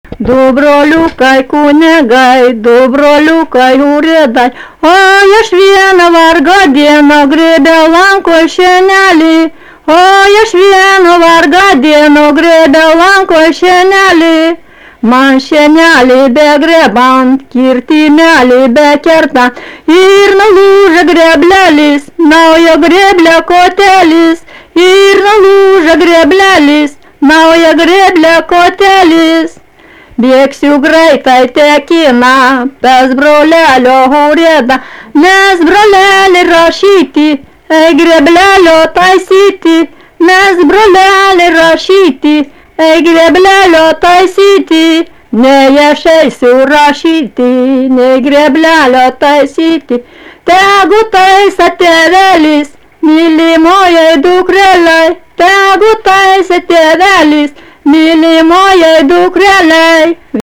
Dobroliukai kunigai, dobroliukai urėdai, o aš vieną vargą dieną grėbiau lanko šienelį, o aš vieną vargą dieną grėbiau lanko šienelį. Man šienelį begrebant, kirtimelį bekertant, ir nulūža greblelis, naujo greblio kotelis, ir nulūža greblelis, naujo greblio kotelis. Bėgsiu greitai tekina, pas brolelio urėdą, nes brolelį rašyti, greblelio taisyti, nes brolelį rašyti, greblelio taisyti. Nei aš eisiu rašyti, nei greblelio taisyti, tegu taisa tėvelis, mylimojai dukrelei, tegu taisa tėvelis, mylimojai dukrelei.